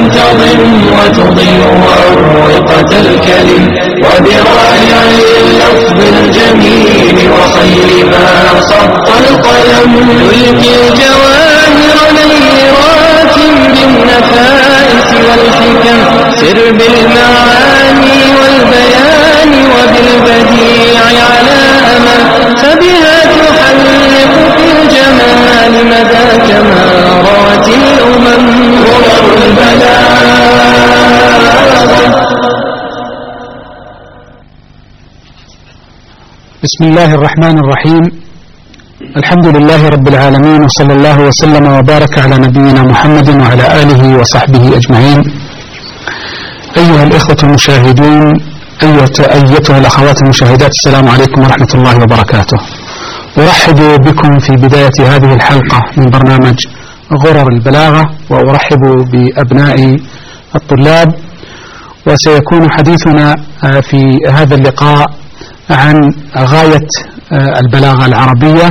تضم وتضيء أروقة الكلم وبرائع اللفظ الجميل وخير ما خط القلم يلقي الجواهر نيرات بالنفائس والحكم سر بالمعاني والبيان وبالبديع على أمل فبها تحلق في الجمال مدى كمارات الأمم غرر البلاغة. بسم الله الرحمن الرحيم. الحمد لله رب العالمين، وصلى الله وسلم وبارك على نبينا محمد وعلى آله وصحبه أجمعين. أيها الإخوة المشاهدون، أيتها الأخوات المشاهدات، السلام عليكم ورحمة الله وبركاته. أرحب بكم في بداية هذه الحلقة من برنامج غرر البلاغة، وأرحب بأبناء الطلاب. وسيكون حديثنا في هذا اللقاء عن غاية البلاغة العربية،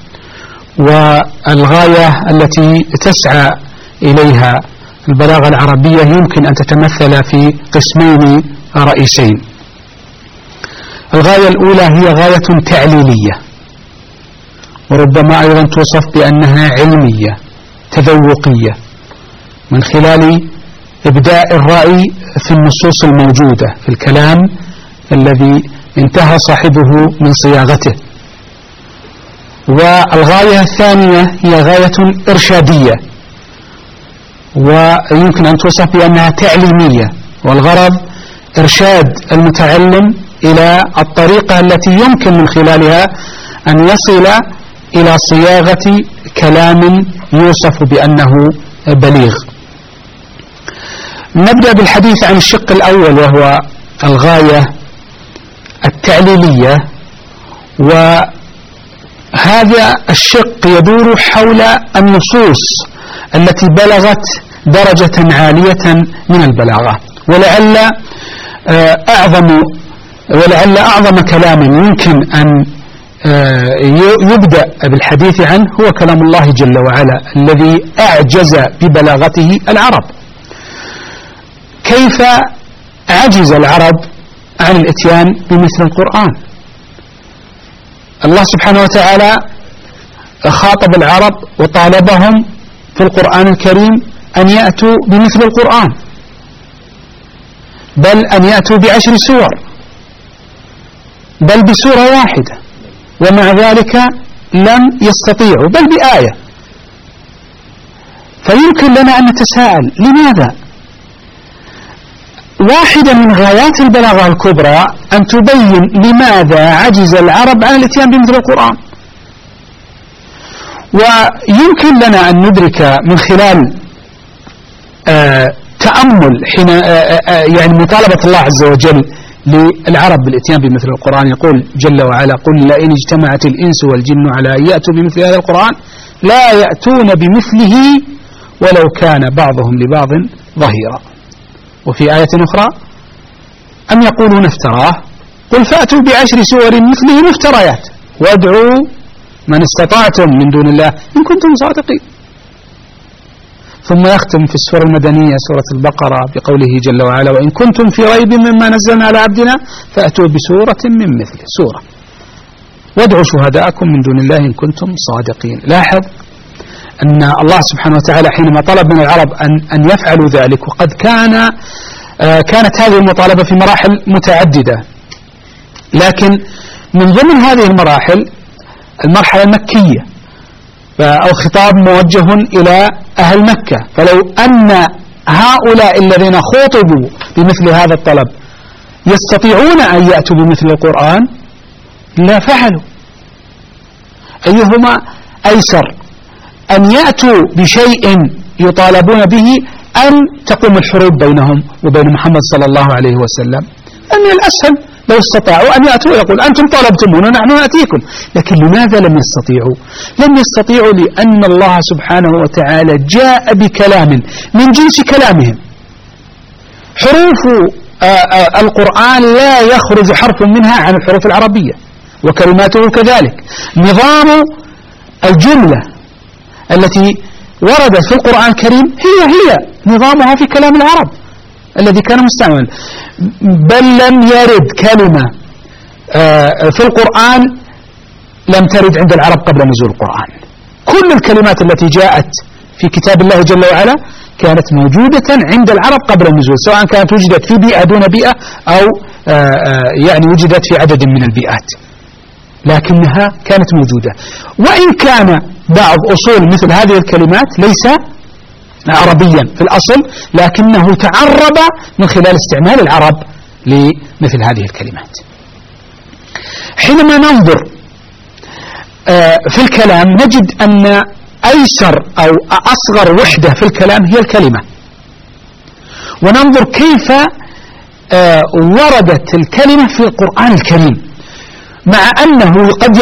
والغاية التي تسعى إليها البلاغة العربية يمكن أن تتمثل في قسمين رئيسين. الغاية الأولى هي غاية تعليلية، وربما أيضا توصف بأنها علمية تذوقية، من خلال إبداء الرأي في النصوص الموجودة في الكلام الذي انتهى صاحبه من صياغته. والغاية الثانية هي غاية إرشادية، ويمكن أن توصف بأنها تعليمية، والغرض إرشاد المتعلم إلى الطريقة التي يمكن من خلالها أن يصل إلى صياغة كلام يوصف بأنه بليغ. نبدأ بالحديث عن الشق الأول، وهو الغاية التعليلية، وهذا الشق يدور حول النصوص التي بلغت درجة عالية من البلاغة. ولعل أعظم كلام يمكن أن يبدأ بالحديث عنه هو كلام الله جل وعلا الذي أعجز ببلاغته العرب. كيف عجز العرب عن الاتيان بمثل القرآن؟ الله سبحانه وتعالى خاطب العرب وطالبهم في القرآن الكريم أن يأتوا بمثل القرآن، بل أن يأتوا ب10 سور، بل بسورة واحدة، ومع ذلك لم يستطيعوا، بل بآية. فيمكن لنا أن نتساءل لماذا؟ واحدة من غايات البلاغة الكبرى أن تبين لماذا عجز العرب عن الاتيان بمثل القرآن. ويمكن لنا أن ندرك من خلال تأمل حين يعني مطالبة الله عز وجل للعرب بالاتيان بمثل القرآن. يقول جل وعلا: قل لئن اجتمعت الإنس والجن على أن يأتوا بمثل هذا القرآن لا يأتون بمثله ولو كان بعضهم لبعض ظهيرا. وفي آية أخرى: أم يقولون افتراه قل فأتوا ب10 سور مثله مفتريات وادعوا من استطعتم من دون الله إن كنتم صادقين. ثم يختم في السورة المدنية سورة البقرة بقوله جل وعلا: وإن كنتم في ريب مما نزلنا على عبدنا فأتوا بسورة من مثله، سورة، وادعوا شهداءكم من دون الله إن كنتم صادقين. لاحظ أن الله سبحانه وتعالى حينما طلب من العرب أن يفعلوا ذلك، وقد كانت هذه المطالبة في مراحل متعددة، لكن من ضمن هذه المراحل المرحلة المكية، أو خطاب موجه إلى أهل مكة. فلو أن هؤلاء الذين خوطبوا بمثل هذا الطلب يستطيعون أن يأتوا بمثل القرآن لا فعلوا. أيهما أيسر، أن يأتوا بشيء يطالبون به أن تقوم الحروب بينهم وبين محمد صلى الله عليه وسلم؟ أن الأسهل لو استطاعوا أن يأتوا ويقول أنتم طالبتمونا نحن نأتيكم. لكن لماذا لم يستطيعوا؟ لم يستطيعوا لأن الله سبحانه وتعالى جاء بكلام من جنس كلامهم. حروف القرآن لا يخرج حرف منها عن الحروف العربية، وكلماته كذلك. نظام الجملة التي وردت في القرآن الكريم هي نظامها في كلام العرب الذي كان مستعمل، بل لم يرد كلمة في القرآن لم ترد عند العرب قبل نزول القرآن. كل الكلمات التي جاءت في كتاب الله جل وعلا كانت موجودة عند العرب قبل النزول، سواء كانت وجدت في بيئة دون بيئة أو يعني وجدت في عدد من البيئات، لكنها كانت موجودة. وإن كان بعض أصول مثل هذه الكلمات ليس عربيا في الأصل، لكنه تعرب من خلال استعمال العرب لمثل هذه الكلمات. حينما ننظر في الكلام نجد أن أيسر أو أصغر وحدة في الكلام هي الكلمة، وننظر كيف وردت الكلمة في القرآن الكريم، مع أنه قد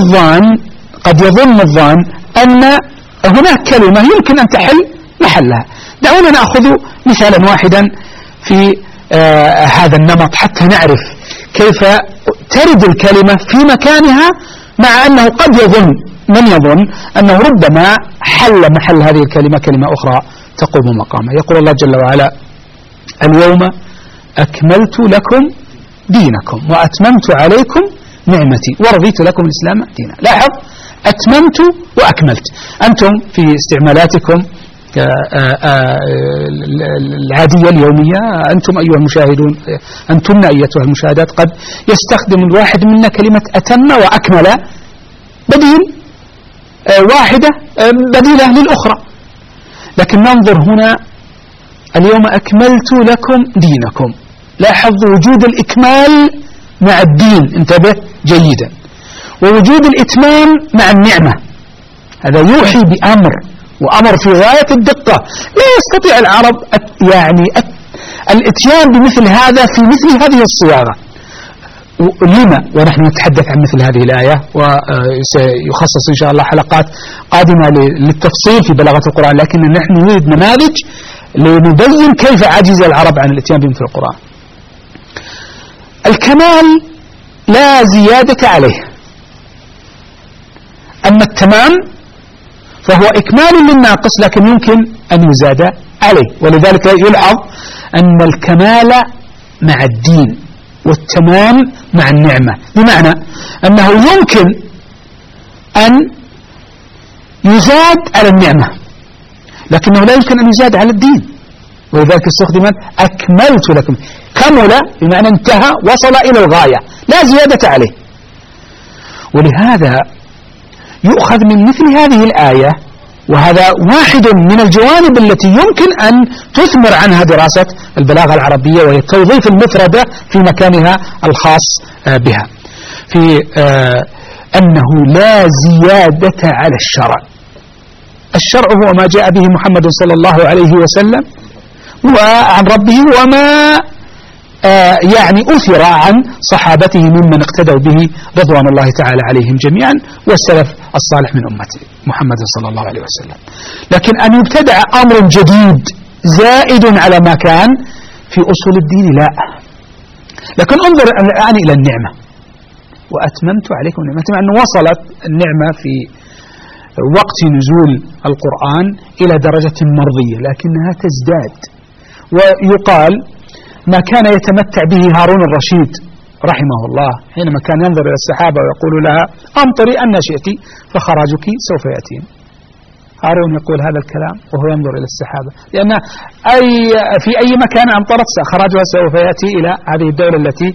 يظن الظان أن هناك كلمة يمكن أن تحل محلها. دعونا نأخذ مثالا واحدا في هذا النمط حتى نعرف كيف ترد الكلمة في مكانها، مع أنه قد يظن أنه ربما حل محل هذه الكلمة كلمة أخرى تقوم مقامها. يقول الله جل وعلا: اليوم أكملت لكم دينكم وأتممت عليكم نعمتي ورضيت لكم الإسلام دينا. لاحظ، أتممت وأكملت. أنتم في استعمالاتكم العادية اليومية، أنتم أيها المشاهدون، أنتن أيتها المشاهدات، قد يستخدم الواحد منا كلمة أتم وأكمل بديل واحدة بديلة للأخرى. لكن ننظر هنا: اليوم أكملت لكم دينكم. لاحظ وجود الإكمال مع الدين، انتبه جيدا، ووجود الإتمام مع النعمة. هذا يوحي بأمر، وأمر في غاية الدقة. لا يستطيع العرب يعني الاتيان بمثل هذا في مثل هذه الصياغة. لما ونحن نتحدث عن مثل هذه الآية، وسيخصص إن شاء الله حلقات قادمة للتفصيل في بلاغة القرآن، لكن نحن نريد نماذج لنبين كيف عجز العرب عن الاتيان بمثل القرآن. الكمال لا زيادة عليه، أما التمام فهو إكمال للناقص لكن يمكن أن يزاد عليه. ولذلك يلحظ أن الكمال مع الدين والتمام مع النعمة، بمعنى أنه يمكن أن يزاد على النعمة لكنه لا يمكن أن يزاد على الدين. ولذلك استخدمت أكملت لكم. كمل بمعنى انتهى، وصل إلى الغاية، لا زيادة عليه. ولهذا يؤخذ من مثل هذه الآية، وهذا واحد من الجوانب التي يمكن أن تثمر عنها دراسة البلاغة العربية، وهي توظيف المفردة في مكانها الخاص بها، في أنه لا زيادة على الشرع. الشرع هو ما جاء به محمد صلى الله عليه وسلم وعن ربه، وما يعني أثر عن صحابته ممن اقتدوا به رضوان الله تعالى عليهم جميعا، والسلف الصالح من أمة محمد صلى الله عليه وسلم. لكن أن يبتدع أمر جديد زائد على ما كان في أصول الدين لا. لكن انظر الآن إلى النعمة: وأتممت عليكم نعمتي، مع أن وصلت النعمة في وقت نزول القرآن إلى درجة مرضية، لكنها تزداد. ويقال ما كان يتمتع به هارون الرشيد رحمه الله حينما كان ينظر إلى السحابة ويقول لها: أمطري أن شئت فخراجك سوف يأتين. هارون يقول هذا الكلام وهو ينظر إلى السحابة، لأن في أي مكان أمطرت خراجها سوف يأتي إلى هذه الدولة التي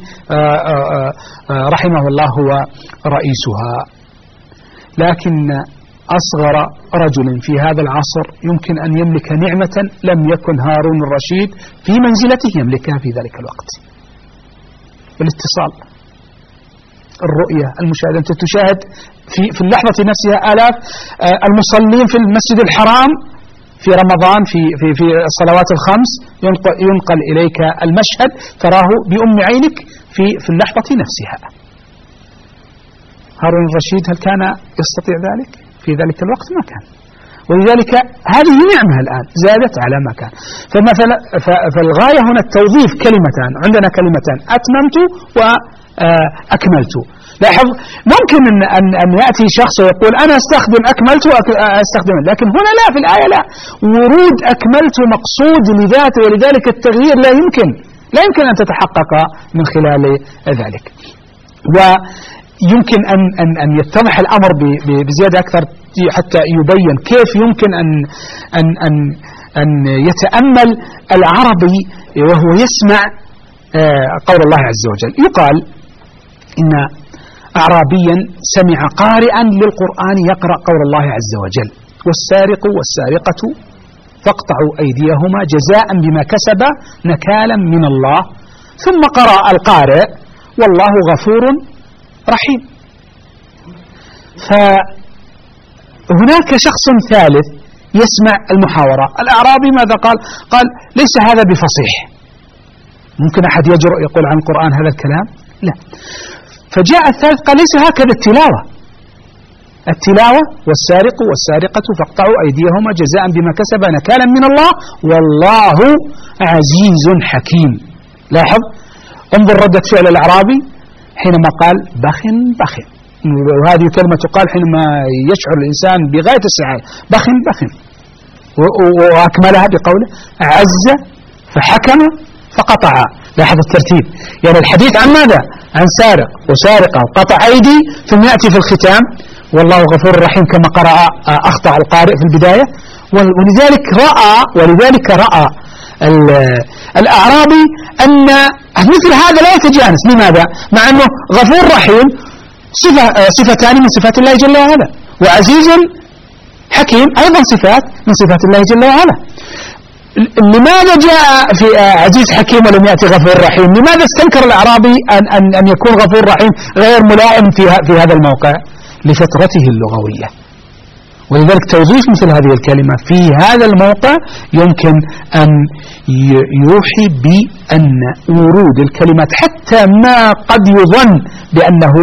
رحمه الله هو رئيسها. لكن أصغر رجل في هذا العصر يمكن أن يملك نعمة لم يكن هارون الرشيد في منزلته يملكها في ذلك الوقت: الاتصال، الرؤية، المشاهدة. أنت تشاهد في اللحظة نفسها آلاف المصلين في المسجد الحرام في رمضان في الصلوات الخمس، ينقل إليك المشهد تراه بأم عينك في اللحظة نفسها. هارون الرشيد هل كان يستطيع ذلك؟ في ذلك الوقت ما كان. ولذلك هذه نعمة الآن زادت على ما كان. فالغاية هنا التوظيف كلمتان، عندنا كلمتان أتممت وأكملت. لاحظ ممكن أن يأتي شخص ويقول أنا أستخدم أكملت وأستخدم، لكن هنا لا، في الآية لا، ورود أكملت مقصود لذاته، ولذلك التغيير لا يمكن أن تتحقق من خلال ذلك. ويمكن أن يتضح الأمر بزيادة أكثر حتى يبين كيف يمكن أن يتأمل العربي وهو يسمع قول الله عز وجل. يقال إن أعرابيا سمع قارئا للقرآن يقرأ قول الله عز وجل: والسارق والسارقة فاقطعوا أيديهما جزاء بما كسبا نكالا من الله، ثم قرأ القارئ: والله غفور رحيم. فهناك شخص ثالث يسمع المحاورة. الأعرابي ماذا قال؟ قال: ليس هذا بفصيح. ممكن أحد يجرؤ يقول عن القرآن هذا الكلام؟ لا. فجاء الثالث قال: ليس هكذا التلاوة والسارق والسارقة فاقطعوا أيديهما جزاء بما كسبا نكالا من الله والله عزيز حكيم. لاحظ، انظر ردة فعل الأعرابي حينما قال بخ، وهذه كلمة تقال حينما يشعر الإنسان بغاية السعادة: بخ. وأكملها بقوله: عز فحكم فقطع. لاحظ الترتيب، يعني الحديث عن ماذا؟ عن سارق وسارقة وقطع أيدي، ثم يأتي في الختام: والله غفور رحيم، كما قرأ أخطأ القارئ في البداية. ولذلك رأى الأعرابي أن مثل هذا لا يتجانس. لماذا؟ مع أنه غفور رحيم صفتان من صفات الله جل وعلا، وعزيز حكيم أيضا صفات من صفات الله جل وعلا. لماذا جاء في عزيز حكيم ولم يأتي غفور رحيم؟ لماذا استنكر الأعرابي أن يكون غفور رحيم غير ملائم في هذا الموقع؟ لفترته اللغوية. ولذلك توظيف مثل هذه الكلمة في هذا الموقع يمكن أن يوحي بأن ورود الكلمات حتى ما قد يظن بأنه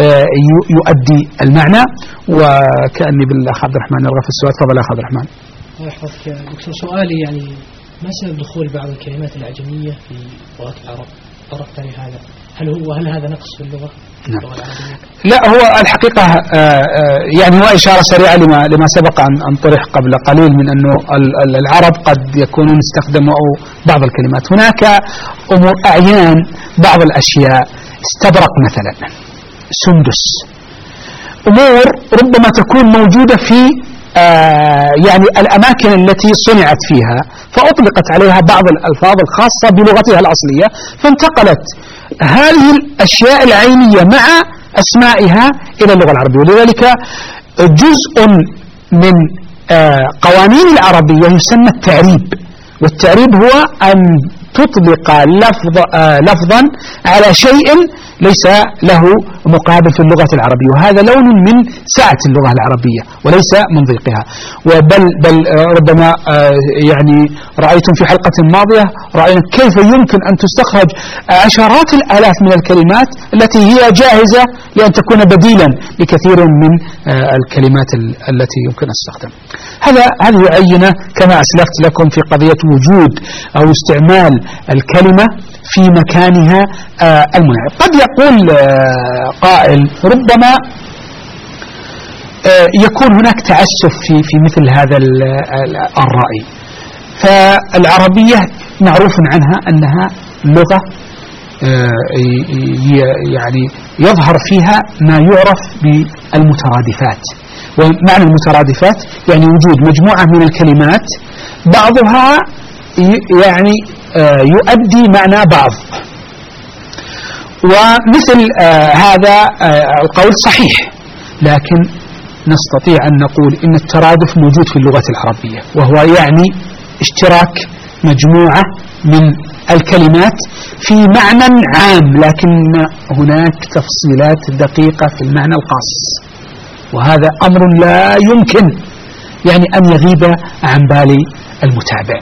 يؤدي المعنى. وكأني بالأخ عبد الرحمن يرغب في السؤال. تفضل يا أخ عبد الرحمن. الله يحفظك دكتور. سؤالي يعني ما سبب دخول بعض الكلمات الأعجمية في لغة العرب؟ طرقتني هذا، هل هذا نقص في اللغة؟ نعم. لا، هو الحقيقة يعني هو إشارة سريعة لما سبق أن طرح قبل قليل من أنه العرب قد يكونون استخدموا بعض الكلمات. هناك أمور أعيان بعض الأشياء، استبرق مثلا، سندس، أمور ربما تكون موجودة في يعني الأماكن التي صنعت فيها، فأطلقت عليها بعض الألفاظ الخاصة بلغتها الأصلية، فانتقلت هذه الأشياء العينية مع أسمائها إلى اللغة العربية. ولذلك جزء من قوانين العربية يسمى التعريب. والتعريب هو أن تطلق لفظا على شيء ليس له مقابل في اللغة العربية، وهذا لون من سعة اللغة العربية وليس من ضيقها. بل ربما يعني رأيتم في حلقة ماضية رأينا كيف يمكن أن تستخرج عشرات الآلاف من الكلمات التي هي جاهزة لأن تكون بديلا لكثير من الكلمات التي يمكن أن تستخدم. هذه عينة كما أسلفت لكم في قضية وجود أو استعمال الكلمة في مكانها المناسب. قد يقول قائل ربما يكون هناك تعسف في مثل هذا الرأي. فالعربية معروف عنها أنها لغة يعني يظهر فيها ما يعرف بالمترادفات. ومعنى المترادفات يعني وجود مجموعة من الكلمات بعضها يعني يؤدي معنى بعض. ومثل هذا القول صحيح، لكن نستطيع أن نقول إن الترادف موجود في اللغة العربية، وهو يعني اشتراك مجموعة من الكلمات في معنى عام، لكن هناك تفصيلات دقيقة في المعنى الخاص، وهذا أمر لا يمكن يعني أن يغيب عن بال المتابع.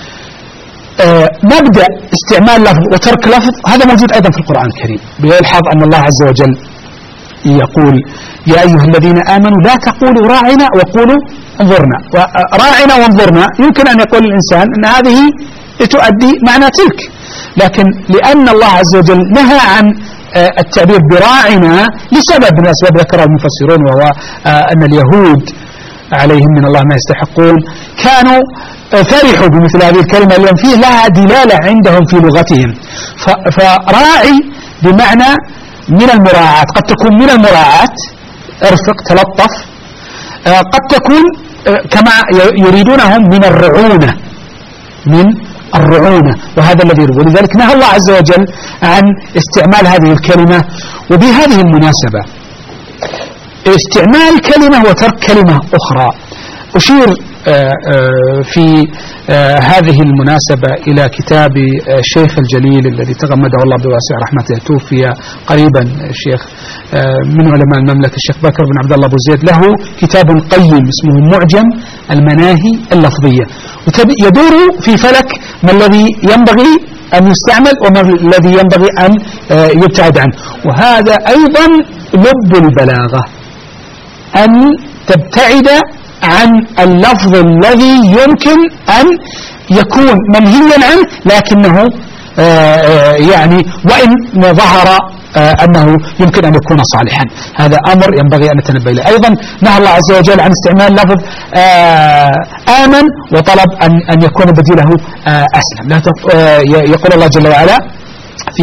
مبدأ استعمال لفظ وترك لفظ هذا موجود أيضا في القرآن الكريم. بيلحظ أن الله عز وجل يقول يا أيها الذين آمنوا لا تقولوا راعنا وقولوا انظرنا. راعنا وانظرنا يمكن أن يقول الإنسان أن هذه تؤدي معنى تلك، لكن لأن الله عز وجل نهى عن التعبير براعنا لسبب من الأسباب ذكرها المفسرون، وهو أن اليهود عليهم من الله ما يستحقون كانوا فرحوا بمثل هذه الكلمة اليوم فيه لها دلالة عندهم في لغتهم. فراعي بمعنى من المراعاة، قد تكون من المراعاة ارفق تلطف، قد تكون كما يريدونهم من الرعونة، من الرعونة، وهذا الذي يريد. ولذلك نهى الله عز وجل عن استعمال هذه الكلمة. وبهذه المناسبة استعمال كلمة وترك كلمة أخرى. أشير في هذه المناسبة إلى كتاب الشيخ الجليل الذي تغمده الله بواسع رحمته، توفي قريبا الشيخ من علماء المملكة الشيخ بكر بن عبد الله أبو زيد، له كتاب قيم اسمه معجم المناهي اللفظية، يدور في فلك ما الذي ينبغي أن يستعمل وما الذي ينبغي أن يبتعد عنه. وهذا أيضا لب البلاغة، أن تبتعد عن اللفظ الذي يمكن أن يكون منهيا عنه لكنه يعني وإن ظهر أنه يمكن أن يكون صالحا. هذا أمر ينبغي أن نتنبه له. أيضا نهى الله عز وجل عن استعمال لفظ آمن وطلب أن يكون بديله أسلم. يقول الله جل وعلا في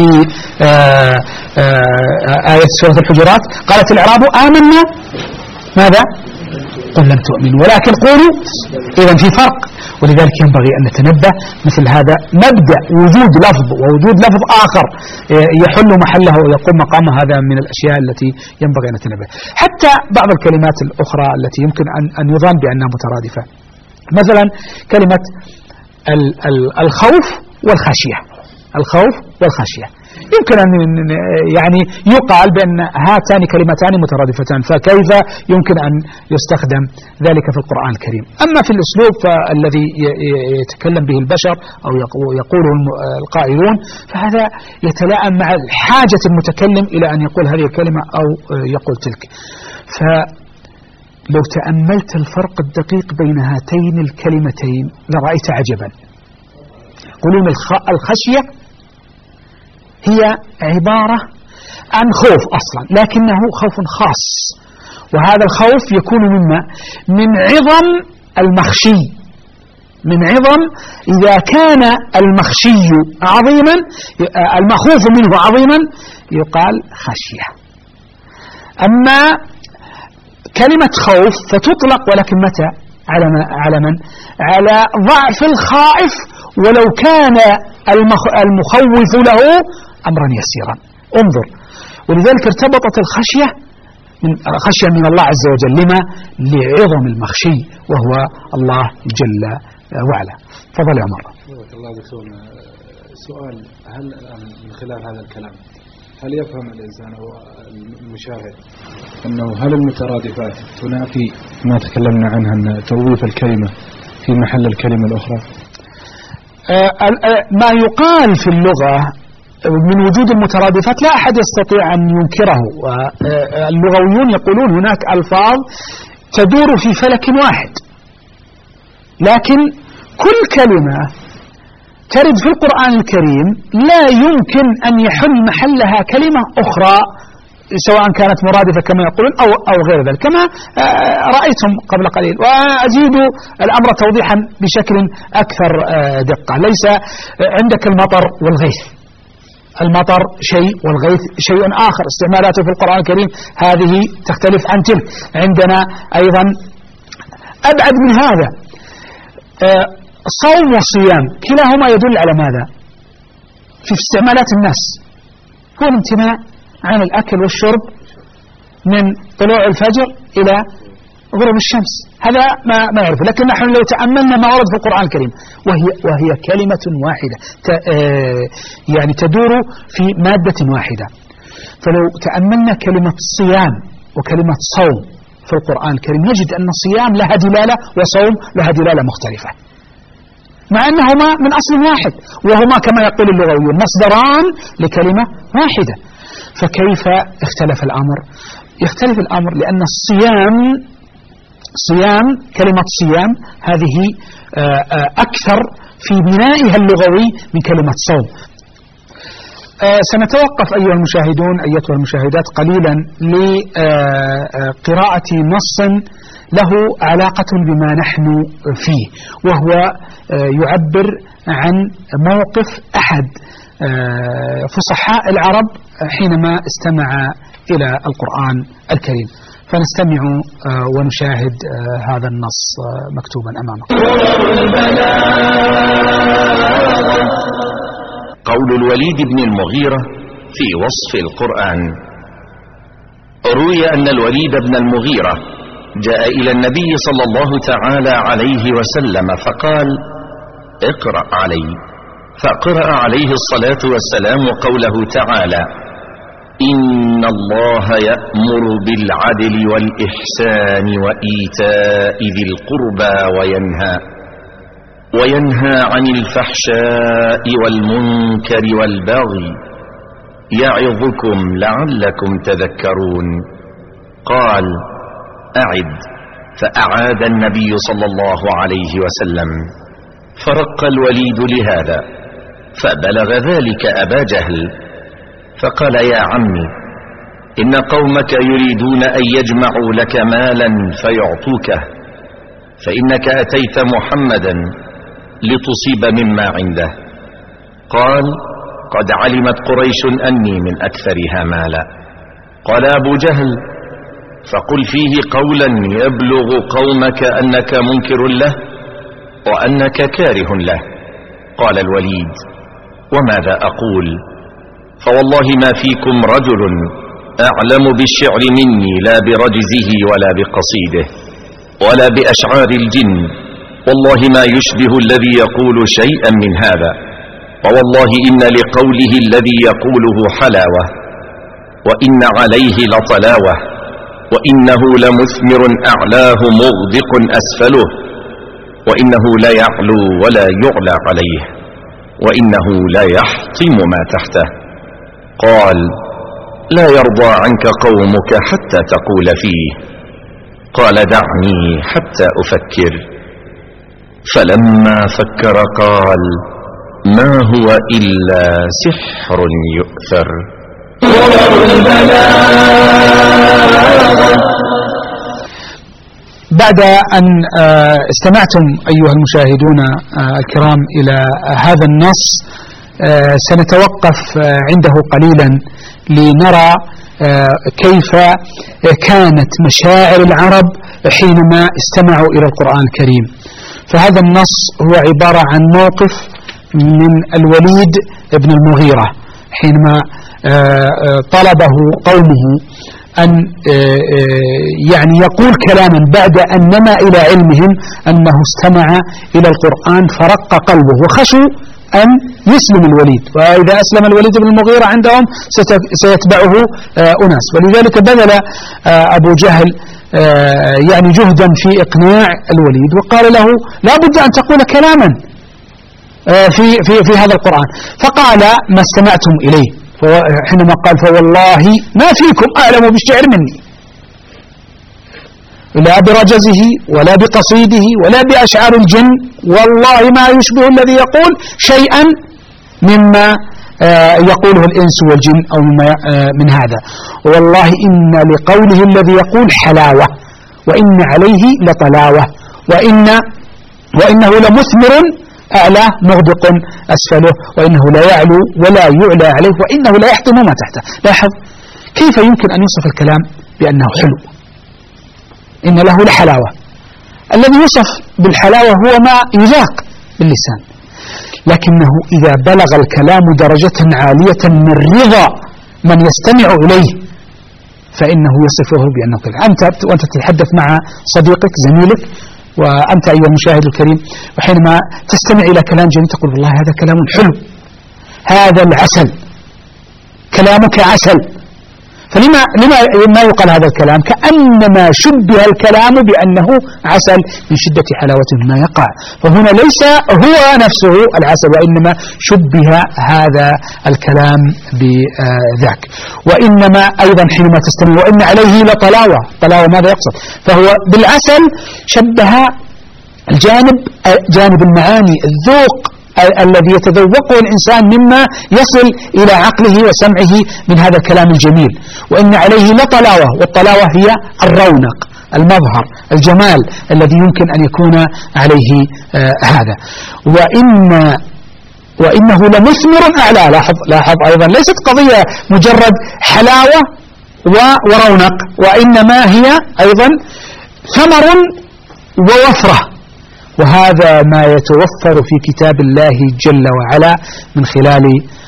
آية سورة الحجرات قالت الأعراب آمنا ماذا؟ قل لم تؤمنوا ولكن قولوا. إذا في فرق، ولذلك ينبغي أن نتنبه مثل هذا مبدأ وجود لفظ ووجود لفظ آخر يحل محله ويقوم مقامه، هذا من الأشياء التي ينبغي أن نتنبه. حتى بعض الكلمات الأخرى التي يمكن أن يظن بأنها مترادفة، مثلا كلمة الخوف والخشية، الخوف والخشية يمكن أن يعني يقال بأن هاتان كلمتان مترادفتان، فكيف يمكن أن يستخدم ذلك في القرآن الكريم؟ أما في الأسلوب فالذي يتكلم به البشر أو يقوله القائلون فهذا يتلائم مع حاجة المتكلم إلى أن يقول هذه الكلمة أو يقول تلك. فلو تأملت الفرق الدقيق بين هاتين الكلمتين لرأيت عجبا. يقولون الخشية هي عبارة عن خوف أصلا لكنه خوف خاص، وهذا الخوف يكون مما من عظم المخشي، من عظم إذا كان المخشي عظيما المخوف منه عظيما يقال خشية. أما كلمة خوف فتطلق ولكن متى؟ على من؟ على ضعف الخائف ولو كان المخوف له أمرا يسيرا. انظر، ولذلك ارتبطت الخشية خشية من الله عز وجل. لما؟ لعظم المخشي وهو الله جل وعلا. تفضل يا عمر. الله دكتور، سؤال، هل من خلال هذا الكلام هل يفهم الإنسان أو المشاهد أنه هل المترادفات تنافي ما تكلمنا عنها أن توظيف الكلمة في محل الكلمة الأخرى؟ ما يقال في اللغة من وجود المترادفات لا أحد يستطيع أن ينكره. اللغويون يقولون هناك ألفاظ تدور في فلك واحد، لكن كل كلمة ترد في القرآن الكريم لا يمكن أن يحل محلها كلمة أخرى سواء كانت مرادفة كما يقولون أو غير ذلك، كما رأيتم قبل قليل. وأزيد الأمر توضيحا بشكل أكثر دقة. ليس عندك المطر والغيث، المطر شيء والغيث شيء آخر، استعمالاته في القرآن الكريم هذه تختلف عن تلك. عندنا أيضا أبعد من هذا، صوم وصيام كلاهما يدل على ماذا؟ في استعمالات الناس هو الامتناع عن الأكل والشرب من طلوع الفجر إلى غروب الشمس، هذا ما يعرفه. لكن نحن لو تأملنا ما ورد في القرآن الكريم وهي كلمة واحدة يعني تدور في مادة واحدة، فلو تأملنا كلمة صيام وكلمة صوم في القرآن الكريم نجد أن الصيام لها دلالة وصوم لها دلالة مختلفة، مع أنهما من أصل واحد وهما كما يقول اللغويون مصدران لكلمة واحدة. فكيف اختلف الأمر؟ يختلف الأمر، لأن صيام كلمة صيام هذه أكثر في بنائها اللغوي من كلمة صوم. سنتوقف أيها المشاهدون أيتها المشاهدات قليلا لقراءة نص له علاقة بما نحن فيه، وهو يعبر عن موقف أحد فصحاء العرب حينما استمع إلى القرآن الكريم. فنستمع ونشاهد هذا النص مكتوبا أمامكم. قول الوليد بن المغيرة في وصف القرآن. روي أن الوليد بن المغيرة جاء إلى النبي صلى الله تعالى عليه وسلم فقال: اقرأ علي، فقرأ عليه الصلاة والسلام قوله تعالى: إن الله يأمر بالعدل والإحسان وإيتاء ذي القربى وينهى عن الفحشاء والمنكر والبغي يعظكم لعلكم تذكرون. قال: أعد. فأعاد النبي صلى الله عليه وسلم، فرق الوليد لهذا، فبلغ ذلك أبا جهل، فقال: يا عمي، إن قومك يريدون أن يجمعوا لك مالا فيعطوكه، فإنك أتيت محمدا لتصيب مما عنده. قال: قد علمت قريش أني من أكثرها مالا. قال أبو جهل: فقل فيه قولا يبلغ قومك أنك منكر له وأنك كاره له. قال الوليد: وماذا أقول؟ فوالله ما فيكم رجل أعلم بالشعر مني، لا برجزه ولا بقصيده ولا بأشعار الجن، والله ما يشبه الذي يقول شيئا من هذا، ووالله إن لقوله الذي يقوله حلاوة، وإن عليه لطلاوة، وإنه لمثمر أعلاه مغدق أسفله، وإنه لا يعلو ولا يعلى عليه، وإنه لا يحطم ما تحته. قال: لا يرضى عنك قومك حتى تقول فيه. قال: دعني حتى أفكر. فلما فكر قال: ما هو إلا سحر يؤثر. بعد أن استمعتم أيها المشاهدون الكرام إلى هذا النص، سنتوقف عنده قليلا لنرى كيف كانت مشاعر العرب حينما استمعوا إلى القرآن الكريم. فهذا النص هو عبارة عن موقف من الوليد بن المغيرة حينما طلبه قومه أن يعني يقول كلاما بعد أن نما إلى علمهم أنه استمع إلى القرآن فرق قلبه وخشوا أن يسلم الوليد، وإذا أسلم الوليد بن المغيرة عندهم سيتبعه أناس، ولذلك بذل أبو جهل يعني جهدا في إقناع الوليد، وقال له لا بد أن تقول كلاما في هذا القرآن. فقال: ما استمعتم إليه. حينما قال: فوالله ما فيكم أعلم بالشعر مني، لا برجزه ولا بقصيده ولا بأشعار الجن، والله ما يشبه الذي يقول شيئا مما يقوله الإنس والجن أو من هذا، والله إن لقوله الذي يقول حلاوة، وإن عليه لطلاوة، وإنه لمثمر أعلاه مغدق أسفله، وإنه لا يعلو ولا يعلى عليه، وإنه لا يحطم ما تحته. لاحظ كيف يمكن أن يوصف الكلام بأنه حلو. إن له لحلاوة، الذي يوصف بالحلاوة هو ما يذاق باللسان، لكنه إذا بلغ الكلام درجة عالية من رضا من يستمع إليه فإنه يصفه بأنه كلام. وأنت تتحدث مع صديقك زميلك، وأنت أيها المشاهد الكريم، وحينما تستمع إلى كلام جميل تقول: والله هذا كلام حلو، هذا العسل، كلامك عسل. فلما يقال هذا الكلام كأنما شبه الكلام بأنه عسل من شدة حلاوة ما يقع، فهنا ليس هو نفسه العسل، وإنما شبه هذا الكلام بذاك. وإنما أيضا حينما تستمع وإن عليه لطلاوة، طلاوة ماذا يقصد؟ فهو بالعسل شبه جانب المعاني، الذوق الذي يتذوقه الإنسان مما يصل إلى عقله وسمعه من هذا الكلام الجميل. وإن عليه لطلاوة، والطلاوة هي الرونق، المظهر، الجمال الذي يمكن أن يكون عليه هذا. وإنه لمثمر أعلى. لاحظ أيضا ليست قضية مجرد حلاوة ورونق، وإنما هي أيضا ثمر ووفرة، وهذا ما يتوفر في كتاب الله جل وعلا من خلال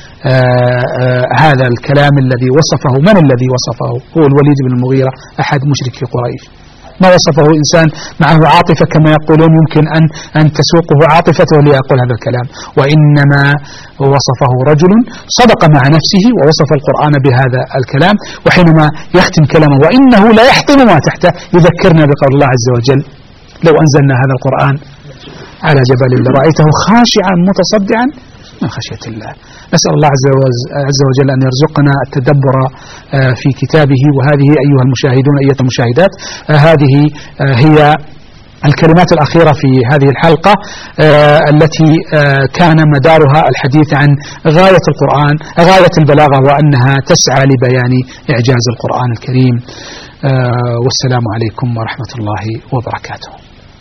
هذا الكلام الذي وصفه. من الذي وصفه؟ هو الوليد بن المغيرة أحد مشركي قريش. ما وصفه إنسان معه عاطفة كما يقولون يمكن أن تسوقه عاطفته ليقول هذا الكلام، وإنما وصفه رجل صدق مع نفسه ووصف القرآن بهذا الكلام. وحينما يختم كلامه وإنه لا يحطم ما تحته يذكرنا بقول الله عز وجل: لو أنزلنا هذا القرآن على جبل لرأيته خاشعا متصدعا من خشية الله. نسأل الله عز وجل أن يرزقنا التدبر في كتابه. وهذه أيها المشاهدون أيها المشاهدات هذه هي الكلمات الأخيرة في هذه الحلقة التي كان مدارها الحديث عن غاية القرآن، غاية البلاغة، وأنها تسعى لبيان إعجاز القرآن الكريم. والسلام عليكم ورحمة الله وبركاته.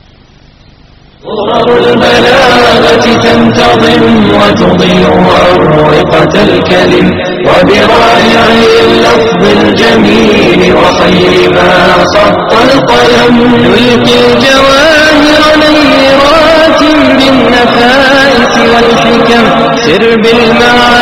صور البلاغة تنتظم وتضيء أروقة الكلم، وبرائع اللفظ الجميل وخير ما خط القلم، نلقي الجواهر نيرات بالنفائس والحكم، سر بالمعاني